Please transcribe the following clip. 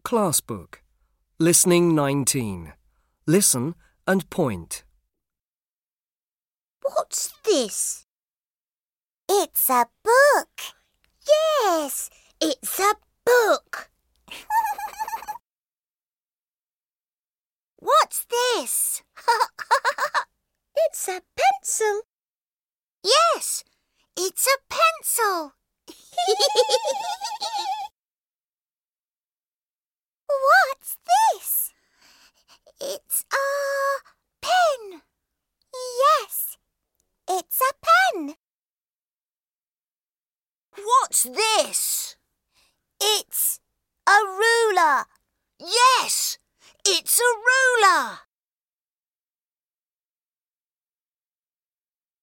Class Book. Listening 19. Listen and point. What's this? It's a book. Yes, it's a book. What's this? It's a pencil. Yes, it's a pencil. What's this? It's a pen. Yes, it's a pen. What's this? It's a ruler. Yes, it's a ruler.